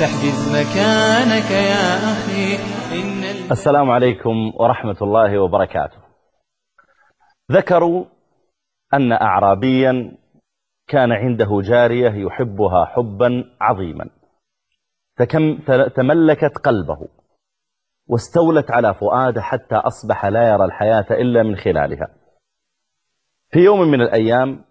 فاحجز مكانك يا أخي. السلام عليكم ورحمة الله وبركاته. ذكروا أن أعرابيا كان عنده جارية يحبها حبا عظيما، تملكت قلبه واستولت على فؤاده حتى أصبح لا يرى الحياة إلا من خلالها. في يوم من الأيام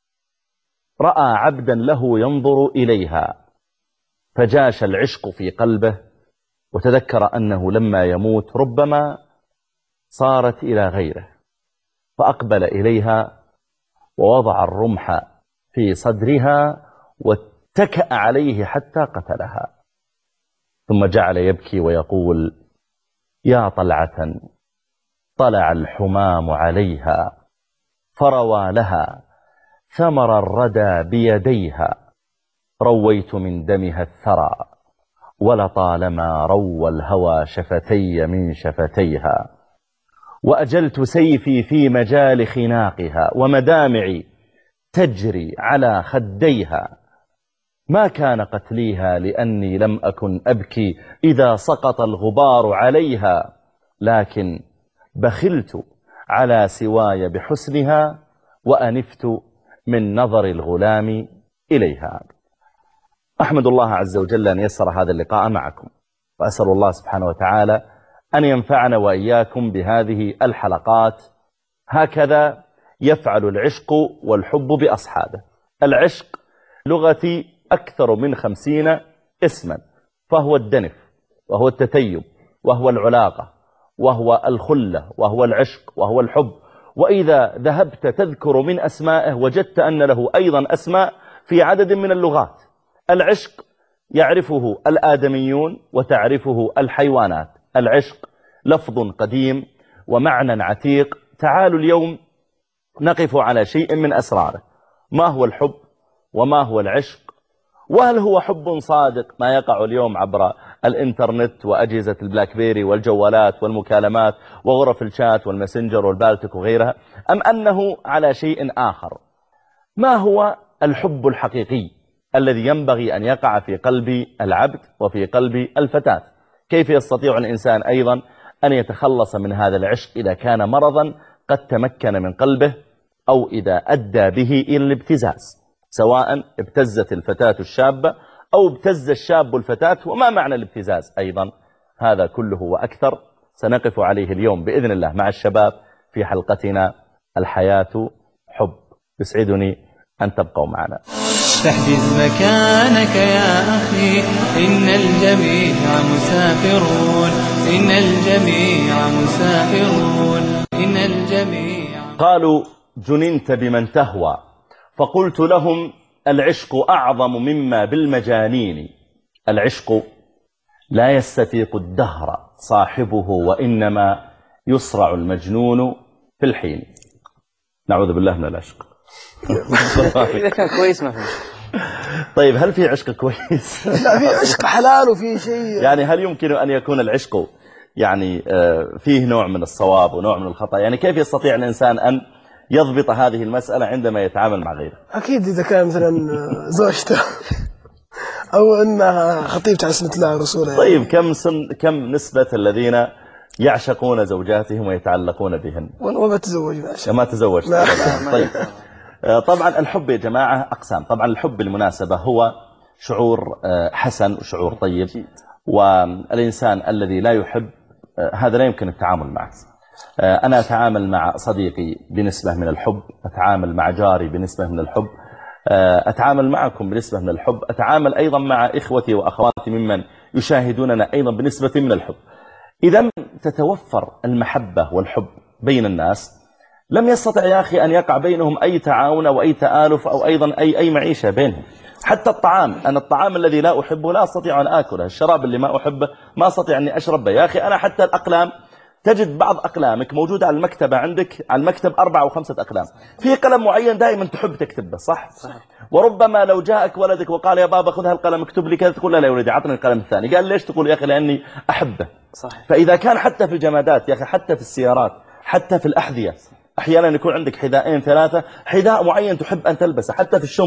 رأى عبدا له ينظر إليها، فجاش العشق في قلبه وتذكر أنه لما يموت ربما صارت إلى غيره، فأقبل إليها ووضع الرمح في صدرها واتكأ عليه حتى قتلها، ثم جعل يبكي ويقول: يا طلعة طلع الحمام عليها فروى لها ثمر الردى بيديها، رويت من دمها الثرى ولطالما روى الهوى شفتي من شفتيها، وأجلت سيفي في مجال خناقها ومدامعي تجري على خديها، ما كان قتليها لأني لم أكن أبكي إذا سقط الغبار عليها، لكن بخلت على سواي بحسنها وأنفت من نظر الغلام إليها. أحمد الله عز وجل أن يسر هذا اللقاء معكم، وأسأل الله سبحانه وتعالى أن ينفعنا وإياكم بهذه الحلقات. هكذا يفعل العشق والحب بأصحابه. العشق لغتي أكثر من 50 اسما، فهو الدنف، وهو التتيب، وهو العلاقة، وهو الخلة، وهو العشق، وهو الحب. وإذا ذهبت تذكر من أسمائه وجدت أن له أيضا أسماء في عدد من اللغات. العشق يعرفه الآدميون وتعرفه الحيوانات. العشق لفظ قديم ومعنى عتيق. تعالوا اليوم نقف على شيء من أسراره. ما هو الحب وما هو العشق؟ وهل هو حب صادق ما يقع اليوم عبر الإنترنت وأجهزة البلاك بيري والجوالات والمكالمات وغرف الشات والماسنجر والبالتك وغيرها، أم أنه على شيء آخر؟ ما هو الحب الحقيقي الذي ينبغي أن يقع في قلب العبد وفي قلب الفتاة؟ كيف يستطيع الإنسان أيضا أن يتخلص من هذا العشق إذا كان مرضا قد تمكن من قلبه، أو إذا أدى به إلى الابتزاز، سواء ابتزت الفتاة الشابة أو ابتز الشاب الفتاة؟ وما معنى الابتزاز أيضا؟ هذا كله وأكثر سنقف عليه اليوم بإذن الله مع الشباب في حلقتنا الحياة حب. يسعدني أن تبقوا معنا. فاحجز مكانك يا أخي، إن الجميع مسافرون، إن الجميع مسافرون، إن الجميع. قالوا: جننت بمن تهوى، فقلت لهم: العشق أعظم مما بالمجانين. العشق لا يستفيق الدهر صاحبه، وإنما يصرع المجنون في الحين. نعوذ بالله من العشق. إذا كان كويس ما فيه. طيب، هل في عشق كويس؟ لا، في عشق حلال وفي شيء. يعني هل يمكن أن يكون العشق يعني فيه نوع من الصواب ونوع من الخطأ؟ يعني كيف يستطيع الإنسان أن يضبط هذه المسألة عندما يتعامل مع غيره؟ أكيد إذا كان مثلا زوجته أو أنها خطيبته على سنة الله ورسوله. طيب، كم نسبة الذين يعشقون زوجاتهم ويتعلقون بهن؟ وما تزوج ما تزوج. طيب، طبعا الحب يا جماعة أقسام. طبعا الحب بالمناسبة هو شعور حسن وشعور طيب، والإنسان الذي لا يحب هذا لا يمكن التعامل معه. أنا أتعامل مع صديقي بنسبة من الحب، أتعامل مع جاري بنسبة من الحب، أتعامل معكم بنسبة من الحب، أتعامل أيضا مع إخوتي وأخواتي ممن يشاهدوننا أيضا بنسبة من الحب. إذا تتوفر المحبة والحب بين الناس، لم يستطع يا أخي أن يقع بينهم أي تعاون أو أي تآلف أو أيضا أي معيشة بينهم. حتى الطعام، أنا الطعام الذي لا أحبه لا أستطيع أن آكله، الشراب اللي ما أحبه ما أستطيع أني أشربه. يا أخي أنا حتى الأقلام، تجد بعض أقلامك موجودة على المكتبة عندك، على المكتب 4 أو 5 أقلام، في قلم معين دائما تحب تكتب به، صح؟ وربما لو جاءك ولدك وقال: يا بابا خذ هالقلم اكتب لي كذا، تقول: لا يا ولدي عطني القلم الثاني. قال: ليش؟ تقول: يا أخي لأني أحبه. صحيح. فإذا كان حتى في الجمادات يا أخي، حتى في السيارات، حتى في الأحذية، أحيانا يكون عندك حذاءين 3، حذاء معين تحب أن تلبسه، حتى في الشمخ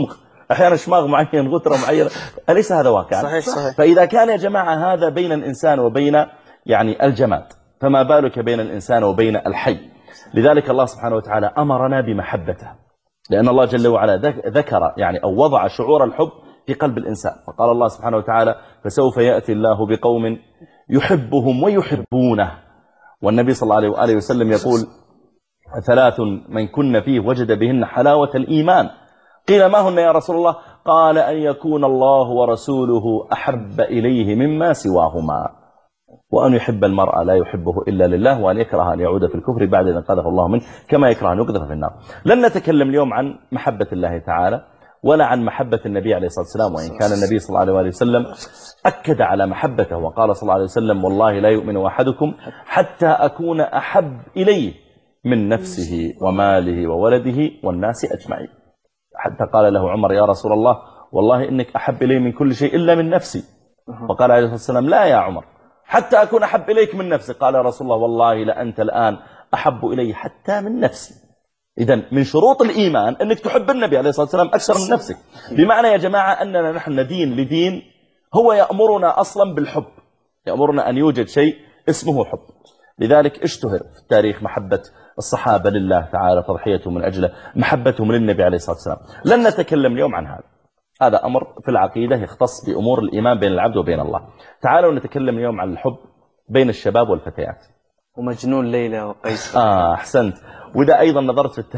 أحيانا شماغ معين، غترة معينة، أليس هذا واقعا؟ صحيح صحيح. فإذا كان يا جماعة هذا بين الإنسان وبين يعني الجماد، فما بالك بين الإنسان وبين الحي؟ لذلك الله سبحانه وتعالى أمرنا بمحبته، لأن الله جل وعلا ذكر يعني أو وضع شعور الحب في قلب الإنسان. فقال الله سبحانه وتعالى: فسوف يأتي الله بقوم يحبهم ويحبونه. والنبي صلى الله عليه وآله وسلم يقول: 3 من كن فيه وجد بهن حلاوة الإيمان. قيل: ما هن يا رسول الله؟ قال: أن يكون الله ورسوله أحب إليه مما سواهما، وأن يحب المرأة لا يحبه إلا لله، وأن يكره أن يعود في الكفر بعد أن قذف الله منه، كما يكره أن يقذف في النار. لن نتكلم اليوم عن محبة الله تعالى ولا عن محبة النبي عليه الصلاة والسلام، وإن كان النبي صلى الله عليه وسلم أكد على محبته وقال صلى الله عليه وسلم: والله لا يؤمن أحدكم حتى أكون أحب إليه من نفسه وماله وولده والناس أجمعين. حتى قال له عمر: يا رسول الله، والله إنك أحب إلي من كل شيء إلا من نفسي. فقال عليه الصلاة والسلام: لا يا عمر، حتى أكون أحب إليك من نفسي. قال: يا رسول الله، والله لأنت الآن أحب إلي حتى من نفسي. إذن من شروط الإيمان أنك تحب النبي عليه الصلاة والسلام أكثر من نفسك. بمعنى يا جماعة أننا نحن ندين لدين هو يأمرنا أصلا بالحب، يأمرنا أن يوجد شيء اسمه حب. لذلك اشتهر في التاريخ محبة الصحابة لله تعالى، تضحيتهم من أجله، محبتهم للنبي عليه الصلاة والسلام. لن نتكلم اليوم عن هذا أمر في العقيدة يختص بأمور الإيمان بين العبد وبين الله. تعالوا نتكلم اليوم عن الحب بين الشباب والفتيات. ومجنون ليلى وقيس. أحسنت. وإذا أيضا نظرت في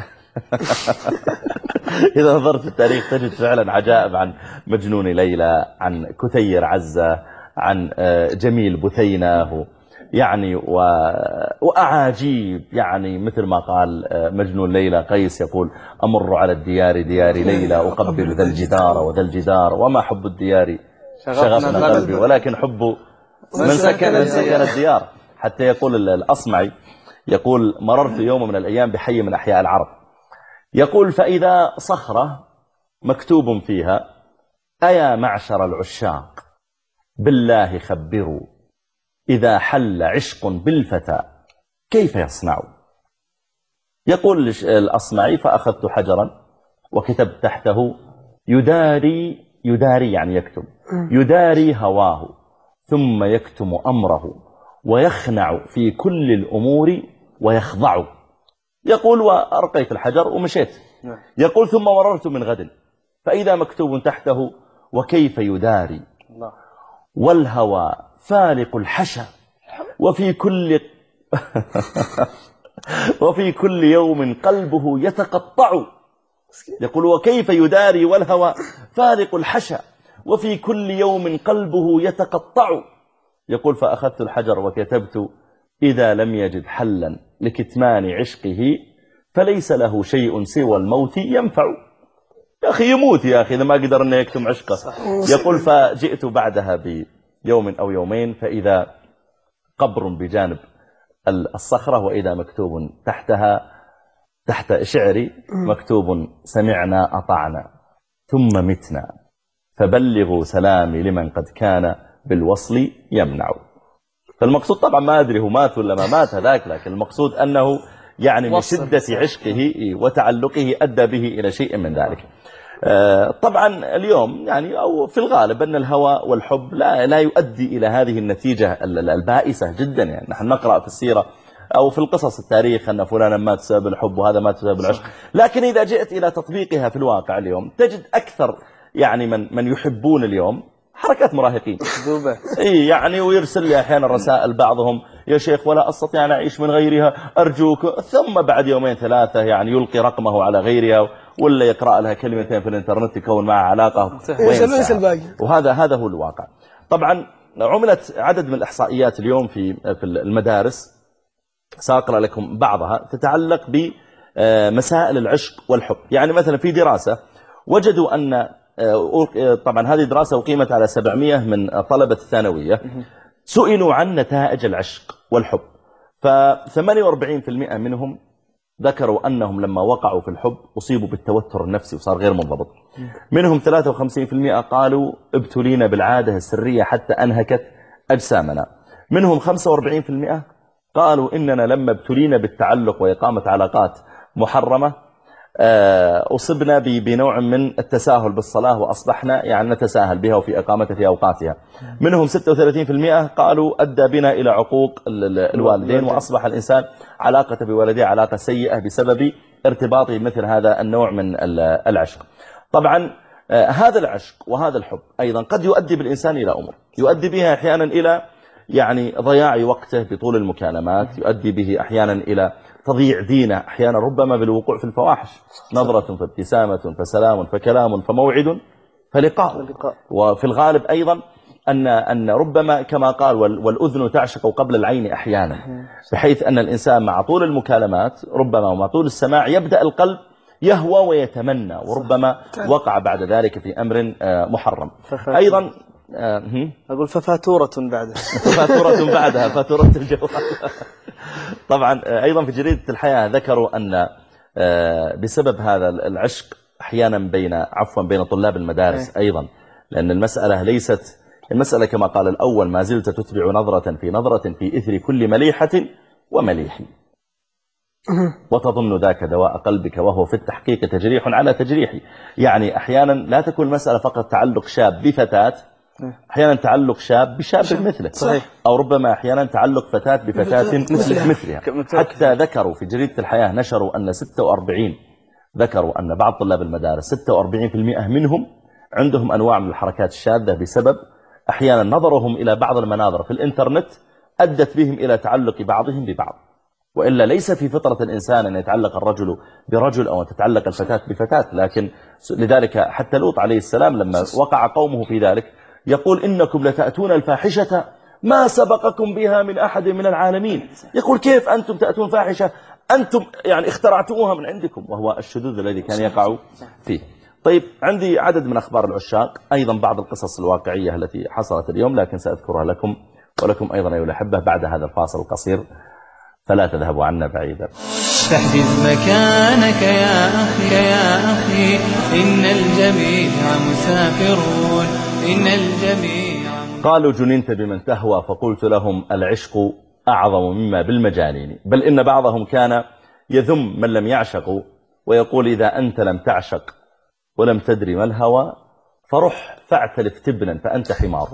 إذا نظرت في التاريخ تجد فعلا عجائب عن مجنون ليلى، عن كثير عزة، عن جميل بثينة، يعني وأعاجيب، يعني مثل ما قال مجنون ليلى قيس يقول: أمر على الديار ديار ليلى أقبل ذا الجدار وذا الجدار، وما حب الديار شغفنا قلبي ولكن حب من سكن الديار. حتى يقول الأصمعي، يقول: مررت يوم من الأيام بحي من أحياء العرب، يقول: فإذا صخرة مكتوب فيها: أيا معشر العشاق بالله خبروا، إذا حل عشق بالفتى كيف يصنع؟ يقول الأصمعي: فأخذت حجرا وكتبت تحته: يداري يعني يكتب، يداري هواه ثم يكتم أمره ويخنع في كل الأمور ويخضع. يقول: وأرقيت الحجر ومشيت. يقول: ثم مررت من غد فإذا مكتوب تحته: وكيف يداري والهوى فالق الحشا وفي كل يوم قلبه يتقطع. يقول: وكيف يداري والهوى فالق الحشا وفي كل يوم قلبه يتقطع. يقول: فأخذت الحجر وكتبت: إذا لم يجد حلا لكتمان عشقه فليس له شيء سوى الموت ينفع. يا أخي يموت يا أخي إذا ما قدر أن يكتم عشقه. يقول: فجئت بعدها بيوم أو يومين فإذا قبر بجانب الصخرة، وإذا مكتوب تحت شعري مكتوب: سمعنا أطعنا ثم متنا فبلغوا سلامي لمن قد كان بالوصل يمنع. فالمقصود طبعا ما أدري هو مات ولا ما مات هذاك، لكن المقصود أنه يعني من شدة عشقه وتعلقه أدى به إلى شيء من ذلك. طبعا اليوم يعني أو في الغالب أن الهوى والحب لا يؤدي إلى هذه النتيجة البائسة جدا. يعني نحن نقرأ في السيرة أو في القصص التاريخ أن فلانا مات بسبب الحب وهذا مات بسبب العشق، لكن إذا جئت إلى تطبيقها في الواقع اليوم تجد أكثر يعني من يحبون اليوم حركات مراهقين يعني، ويرسل لي أحيانا رسائل بعضهم: يا شيخ ولا أستطيع أن أعيش من غيرها أرجوك، ثم بعد يومين ثلاثة يعني يلقي رقمه على غيرها ولا يقرأ لها كلمتين في الانترنت يكون معها علاقة وهذا هو الواقع. طبعا عملت عدد من الإحصائيات اليوم في المدارس، سأقرأ لكم بعضها، تتعلق بمسائل العشق والحب. يعني مثلا في دراسة وجدوا أن طبعا هذه دراسة أقيمت على 700 من طلبة الثانوية، سئلوا عن نتائج العشق والحب، ف48% منهم ذكروا أنهم لما وقعوا في الحب أصيبوا بالتوتر النفسي وصار غير منضبط. منهم 53% قالوا ابتلينا بالعادة السرية حتى أنهكت أجسامنا. منهم 45% قالوا إننا لما ابتلينا بالتعلق وإقامة علاقات محرمة أصبنا بنوع من التساهل بالصلاة وأصبحنا يعني نتساهل بها وفي إقامتها في أوقاتها. منهم 36% قالوا أدى بنا إلى عقوق الوالدين، وأصبح الإنسان علاقة بوالديه علاقة سيئة بسبب ارتباطه بمثل هذا النوع من العشق. طبعا هذا العشق وهذا الحب أيضا قد يؤدي بالإنسان إلى أمور، يؤدي بها أحيانا إلى يعني ضياع وقته بطول المكالمات، يؤدي به أحيانا إلى تضييع دينه، أحيانا ربما بالوقوع في الفواحش، نظرة فابتسامة فسلام فكلام فموعد فلقاء. وفي الغالب أيضا أن ربما كما قال والأذن تعشق قبل العين أحيانا، بحيث أن الإنسان مع طول المكالمات ربما ومع طول السماع يبدأ القلب يهوى ويتمنى، وربما وقع بعد ذلك في أمر محرم. أيضا أقول ففاتورة بعدها فاتورة بعدها فاتورة الجوال. طبعا أيضا في جريدة الحياة ذكروا أن بسبب هذا العشق أحيانا بين طلاب المدارس أيضا، لأن المسألة ليست المسألة كما قال الأول ما زلت تتبع نظرة في نظرة في إثر كل مليحة ومليح، وتظن ذاك دواء قلبك وهو في التحقيق تجريح على تجريح. يعني أحيانا لا تكون المسألة فقط تعلق شاب بفتاة، أحيانا تعلق شاب بشاب مثله، صحيح. أو ربما أحيانا تعلق فتاة بفتاة مثلها. حتى ذكروا في جريدة الحياة نشروا أن 46 ذكروا أن بعض طلاب المدارس 46% منهم عندهم أنواع من الحركات الشاذة بسبب أحيانا نظرهم إلى بعض المناظر في الإنترنت أدت بهم إلى تعلق بعضهم ببعض. وإلا ليس في فطرة الإنسان أن يتعلق الرجل برجل أو أن تتعلق الفتاة بفتاة، لكن لذلك حتى لوط عليه السلام لما وقع قومه في ذلك يقول إنكم لتأتون الفاحشة ما سبقكم بها من أحد من العالمين. يقول كيف أنتم تأتون فاحشة أنتم يعني اخترعتموها من عندكم، وهو الشذوذ الذي كان يقع فيه. طيب عندي عدد من أخبار العشاق، أيضا بعض القصص الواقعية التي حصلت اليوم، لكن سأذكرها لكم ولكم أيضا أيها الأحبة بعد هذا الفاصل القصير، فلا تذهبوا عنا بعيدا. فاحجز مكانك يا أخي يا أخي، إن الجميع مسافرون، إن الجميع. قالوا جننت بمن تهوى، فقلت لهم العشق أعظم مما بالمجانين، بل إن بعضهم كان يذم من لم يعشقوا ويقول إذا أنت لم تعشق ولم تدري ما الهوى فرح فاعتلف تبنا فأنت حمار.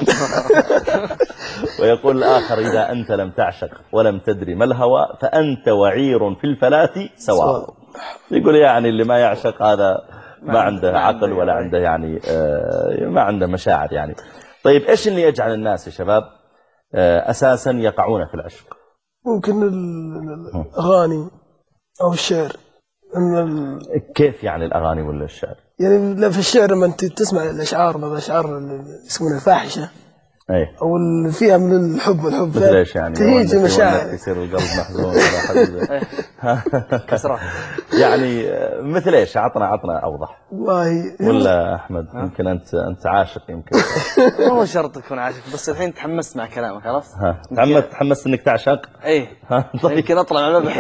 ويقول الآخر إذا أنت لم تعشق ولم تدري ما الهوى فأنت وعير في الفلاة سواء. يقول يعني اللي ما يعشق هذا ما عنده عقل ولا عنده يعني ما عنده مشاعر يعني. طيب إيش اللي يجعل الناس يا شباب أساسا يقعون في العشق؟ ممكن الأغاني أو الشعر. كيف يعني الأغاني ولا الشعر؟ يعني في الشعر لما أنت تسمع الأشعار بعض الأشعار اللي يسمونها الفاحشة أي. أو اللي فيها من الحب والحب ليش يعني تهيج المشاعر يصير القلب محزون كسرة يعني مثل إيش؟ عطنا أوضح والله. ولا أحمد يمكن أنت عاشق يمكن ما هو شرط تكون عاشق، بس الحين تحمست مع كلامك عرفت؟ تحمست إنك تعشق؟ إيه يمكن أطلع على بحب.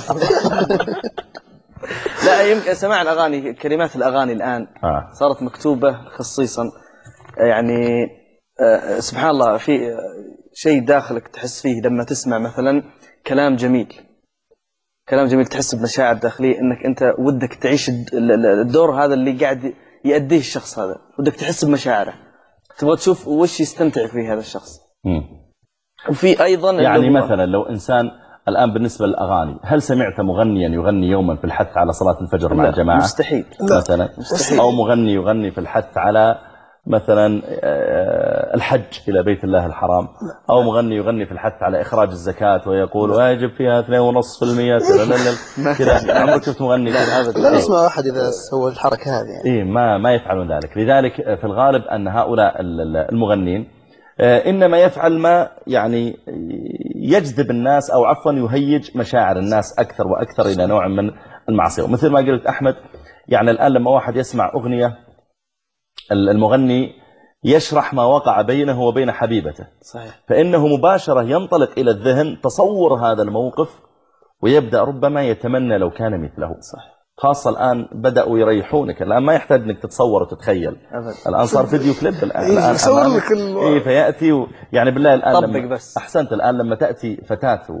لا يمكن سماع الأغاني، كلمات الأغاني الآن صارت مكتوبة خصيصا يعني سبحان الله في شيء داخلك تحس فيه لما تسمع مثلا كلام جميل تحس بمشاعر داخلية انك انت ودك تعيش الدور هذا اللي قاعد يأديه الشخص هذا، ودك تحس بمشاعره، تبغى تشوف وش يستمتع فيه هذا الشخص. وفي ايضا يعني مثلا لو انسان الآن بالنسبة للأغاني، هل سمعت مغنيا يغني يوما في الحث على صلاة الفجر مع الجماعة؟ مستحيل مثلا مستحيل. أو مغني يغني في الحث على مثلا الحج إلى بيت الله الحرام، أو مغني يغني في الحث على إخراج الزكاة ويقول واجب فيها 2.5% كذا. عمرك شفت مغني لا اسمع أحد إذا سوى الحركة هذه يعني. إيه ما يفعلون ذلك. لذلك في الغالب أن هؤلاء المغنين إنما يفعل ما يعني يجذب الناس أو عفوا يهيج مشاعر الناس أكثر وأكثر إلى نوع من المعصية. ومثل ما قلت أحمد يعني الآن لما واحد يسمع أغنية المغني يشرح ما وقع بينه وبين حبيبته، صحيح. فإنه مباشرة ينطلق إلى الذهن تصور هذا الموقف ويبدأ ربما يتمنى لو كان مثله. صح. خاصة الآن بدأوا يريحونك، الآن ما يحتاج أنك تتصور وتتخيل أبدا. الآن صار فيديو كليب الآن يصور لك فيأتي يعني بالله الآن طبق بس. أحسنت الآن لما تأتي فتاة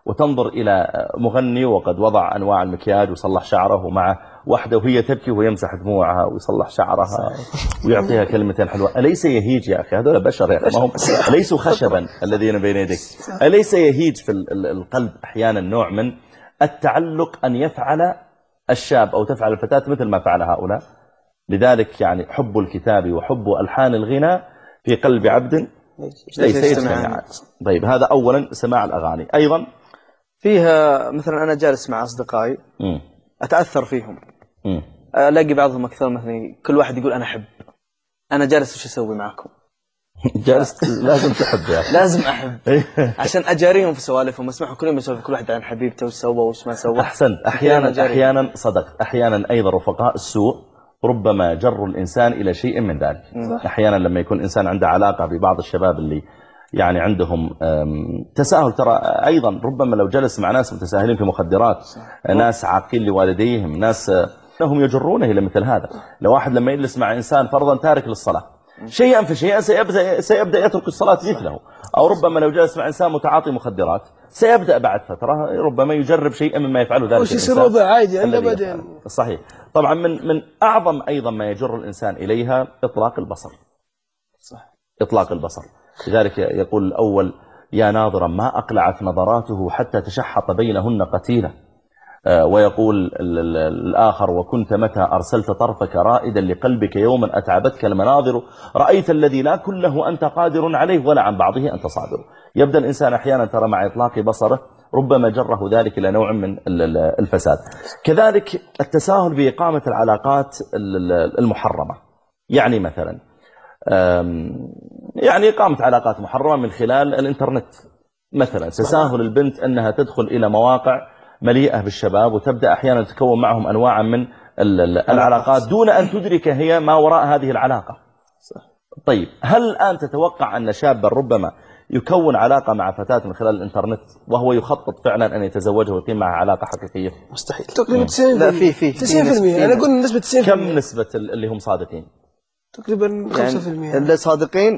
وتنظر إلى مغني وقد وضع أنواع المكياج وصلح شعره ومعه واحدة وهي تبكي وهو يمسح دموعها ويصلح شعرها ويعطيها كلمتين حلوة. أليس يهيج يا أخي؟ هذول بشر يا أخي، ما هم أليسوا خشبا الذين بين يديك؟ أليس يهيج في القلب أحيانا نوع من التعلق أن يفعل الشاب أو تفعل الفتاة مثل ما فعل هؤلاء؟ لذلك يعني حب الكتاب وحب ألحان الغناء في قلب عبد ليس يجتمعان. طيب هذا أولا سماع الأغاني. أيضا فيها مثلا أنا جالس مع أصدقائي أتأثر فيهم، ألاقي بعضهم أكثر مثلا كل واحد يقول أنا أحب، أنا جالس وش أسوي معكم؟ جالس لازم تحب يا أخي. لازم أحب عشان أجاريهم في سوالفهم، أسمعهم كلهم يسولف كل واحد عن حبيبته وش سوى وش ما سوى. أحسنت. أحيانا صدقت، أحيانا أيضا رفقاء السوء ربما جروا الإنسان إلى شيء من ذلك. أحيانا لما يكون إنسان عنده علاقة ببعض الشباب اللي يعني عندهم تساهل، ترى أيضا ربما لو جلس مع ناس متساهلين في مخدرات، ناس عاقين لوالديهم، ناس هم يجرونه إلى مثل هذا. لو واحد لما يجلس مع إنسان فرضا تارك للصلاة شيئا فشيئا سيبدأ يترك الصلاة مثله، أو ربما لو جلس مع إنسان متعاطي مخدرات سيبدأ بعد فترة ربما يجرب شيئا مما يفعله ذلك الإنسان عادي أبدا. صحيح. طبعا من أعظم أيضا ما يجر الإنسان إليها إطلاق البصر. صح. إطلاق البصر. لذلك يقول الأول يا ناظرا ما أقلعت نظراته حتى تشحط بينهن قتيلة، ويقول الآخر وكنت متى أرسلت طرفك رائدا لقلبك يوما أتعبتك المناظر رأيت الذي لا كله أنت قادر عليه ولا عن بعضه أنت صابر. يبدأ الإنسان أحيانا ترى مع إطلاق بصره ربما جره ذلك إلى نوع من الفساد. كذلك التساهل بإقامة العلاقات المحرمة، يعني مثلا يعني إقامة علاقات محرمة من خلال الإنترنت مثلا، تساهل البنت أنها تدخل إلى مواقع مليئة بالشباب وتبدأ أحيانا تكون معهم أنواع من العلاقات دون أن تدرك هي ما وراء هذه العلاقة. طيب هل الآن تتوقع أن شابا ربما يكون علاقة مع فتاة من خلال الإنترنت وهو يخطط فعلا أن يتزوجها ويقيم معها علاقة حقيقية؟ مستحيل. تقريبا 90%. لا في 90%. أنا أقول نسبة 90%. كم نسبة اللي هم صادقين؟ تقريبا 5%. يعني اللي صادقين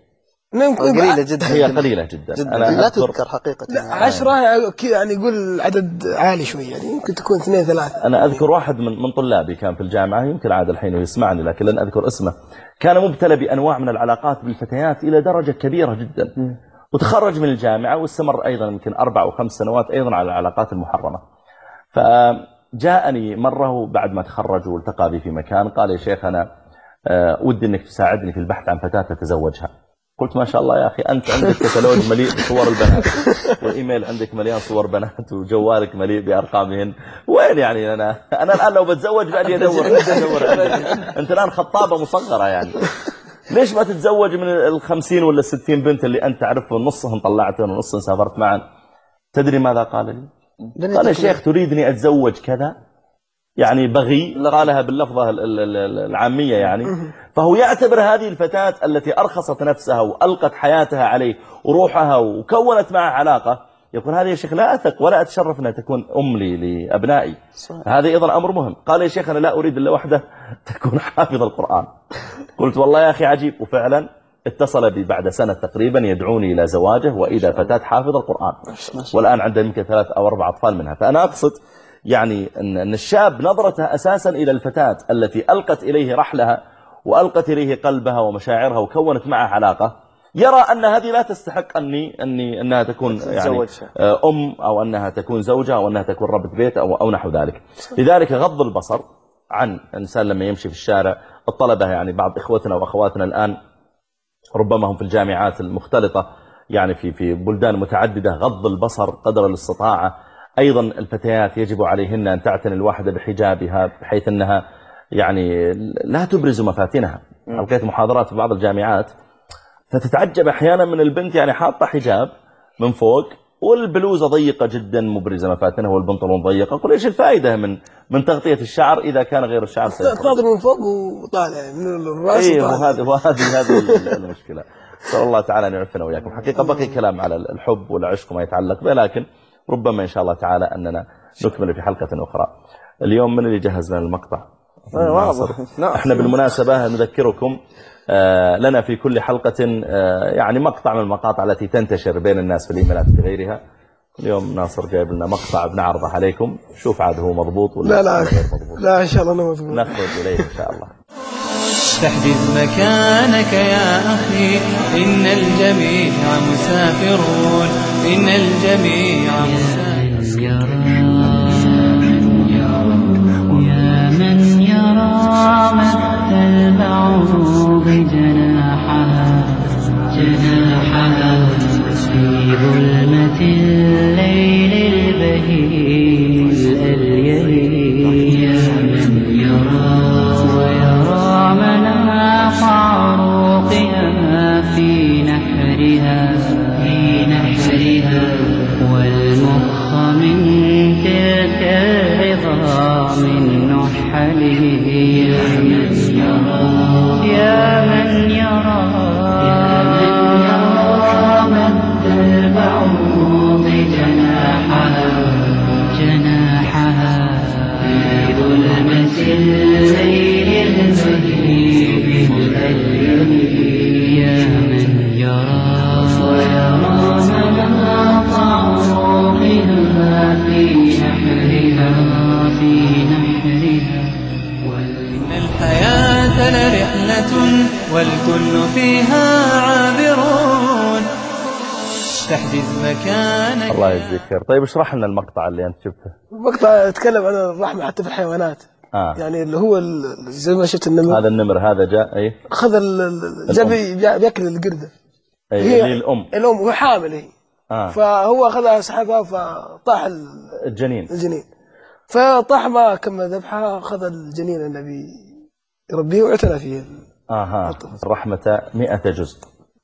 قليلة جدا. هي قليلة جدا. أنا لا تذكر حقيقة. لا 10 يعني يقول عدد عالي شوي، يعني يمكن تكون 2-3. أنا أذكر واحد من طلابي كان في الجامعة، يمكن عاد الحين يسمعني لكن لن أذكر اسمه، كان مبتلى بأنواع من العلاقات بالفتيات إلى درجة كبيرة جدا، وتخرج من الجامعة واستمر أيضا يمكن 4 أو 5 سنوات أيضا على العلاقات المحرمة. فجاءني مرة بعد ما تخرج والتقى بي في مكان قال يا شيخ أنا ودي أنك تساعدني في البحث عن فتاة تتزوجها. قلت ما شاء الله يا أخي، أنت عندك كتالوج مليء بصور البنات، والإيميل عندك مليان صور بنات، وجوالك مليء بأرقامهن، وين يعني أنا الآن لو بتزوج بعد أدور أنت الآن خطابة مصغرة، يعني ليش ما تتزوج من 50 ولا 60 بنت اللي أنت تعرفهم نصهم طلعتهم ونصهم سافرت معا؟ تدري ماذا قال لي؟ قال يا شيخ تريدني أتزوج كذا، يعني بغي، قالها باللفظة العامية يعني. فهو يعتبر هذه الفتاة التي أرخصت نفسها وألقت حياتها عليه وروحها وكونت معه علاقة، يقول هذا يا شيخ لا أثق ولا أتشرف أنها تكون أم لي لأبنائي. هذا أيضا أمر مهم. قال يا شيخ أنا لا أريد إلا واحدة تكون حافظ القرآن. قلت والله يا أخي عجيب. وفعلا اتصل بي بعد سنة تقريبا يدعوني إلى زواجه وإذا فتاة حافظ القرآن، والآن عنده يمكن 3 أو 4 أطفال منها. فأنا أقصد يعني أن الشاب نظرته أساسا إلى الفتاة التي ألقت إليه رحلها وألقت إليه قلبها ومشاعرها وكونت معه علاقة، يرى أن هذه لا تستحق أنها تكون يعني أم أو أنها تكون زوجة أو أنها تكون ربة بيت أو نحو ذلك. لذلك غض البصر عن إنسان لما يمشي في الشارع. الطلبة يعني بعض إخوتنا وأخواتنا الآن ربما هم في الجامعات المختلطة يعني في بلدان متعددة، غض البصر قدر الاستطاعة. أيضا الفتيات يجب عليهن أن تعتني الواحدة بحجابها بحيث أنها يعني لا تبرز مفاتنها. ألقيت محاضرات في بعض الجامعات فتتعجب أحيانا من البنت يعني حاطة حجاب من فوق والبلوزة ضيقة جدا مبرزة مفاتنها والبنطلون ضيقة. قل إيش الفائدة من تغطية الشعر إذا كان غير الشعر تناظر من فوق وطالع من الرأس. وهذه المشكلة. صلى الله تعالى أن يعفنا وإياكم. حقيقة بقي كلام على الحب والعشق وما يتعلق به، لكن ربما إن شاء الله تعالى أننا نكمل في حلقة أخرى. اليوم من اللي جهز لنا المقطع؟ احنا بالمناسبة نذكركم لنا في كل حلقة يعني مقطع من المقاطع التي تنتشر بين الناس في الإيميلات وغيرها، اليوم ناصر جايب لنا مقطع بنعرضه عليكم، شوف عاد هو مضبوط ولا لا غير مضبوط. لا إن شاء الله مضبوط. نخرج إليه إن شاء الله. تحجز مكانك يا أخي، إن الجميع مسافرون، إن الجميع مسافرون. يا من يرى مد البعوض جناحها في ظلمة الليل البهيم الأليل. يا من يرى ويرى مناخ عروقها في نحرها والمخ من تلك العظام النحل. يا من يرى مد البعوض جناحها في ظلمة الليل البهيم الأليل. يا من يرى ويرى مناط عروقها في نحرها إن الحياة لرحلة والكل فيها عابرون. تحجز مكانك. الله يجزيك خير. طيب اشرح لنا المقطع اللي أنت شفته. المقطع يتكلم عن الرحمة حتى في الحيوانات. يعني اللي هو زي ما شفت النمر. هذا النمر هذا جاء ايه أخذ الجبي بياكل القردة. هي الأم وهي حامل هي. فهو أخذها سحبها فطاح الجنين. فطاح ما كمل ذبحها، أخذ الجنين النبي يربيه واعتنى فيه. الرحمة 100 جزء،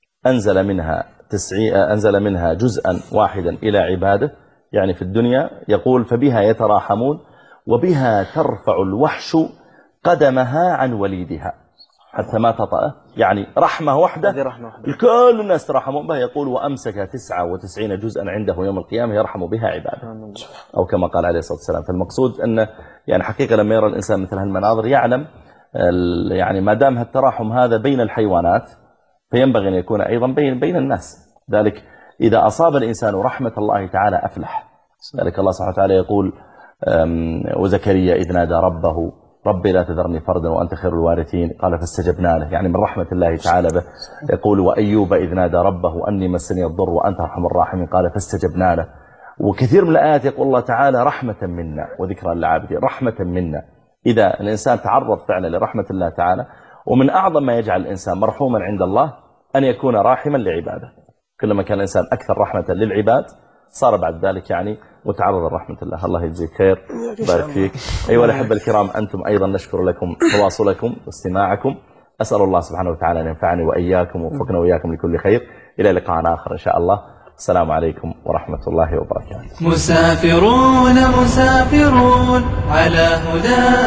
أنزل منها جزءا واحدا إلى عباده، يعني في الدنيا يقول فبها يتراحمون وبها ترفع الوحش قدمها عن وليدها حتى ما تطأه، يعني رحمة واحدة كل الناس ترحمون بها. يقول وأمسك 99 جزءا عنده يوم القيامة يرحم بها عباده، أو كما قال عليه الصلاة والسلام. فالمقصود أن يعني حقيقة لما يرى الإنسان مثل هالمناظر يعلم يعني ما دام هالتراحم هذا بين الحيوانات فينبغي أن يكون أيضا بين الناس. ذلك إذا أصاب الإنسان رحمة الله تعالى أفلح. ذلك الله سبحانه وتعالى يقول وزكريا إذ نادى ربه ربي لا تذرني فردا وأنت خير الوارثين قال فاستجبنا له، يعني من رحمة الله تعالى به. يقول وأيوب إذ نادى ربه أني مسني الضر وأنت أرحم الراحمين قال فاستجبنا له. وكثير من الآيات يقول الله تعالى رحمة منا وذكرى للعابدين، رحمة منا. إذا الإنسان تعرض فعلا لرحمة الله تعالى، ومن أعظم ما يجعل الإنسان مرحوما عند الله أن يكون راحما لعباده. كلما كان الإنسان أكثر رحمة للعباد صار بعد ذلك يعني متعرض لرحمة الله. الله يجزيك خير، بارك فيك. أيها الأحبة الكرام، أنتم أيضا نشكر لكم تواصلكم واستماعكم. أسأل الله سبحانه وتعالى أن ينفعني وإياكم ووفقنا وإياكم لكل خير. إلى لقاء آخر إن شاء الله. السلام عليكم ورحمة الله وبركاته. مسافرون على هدى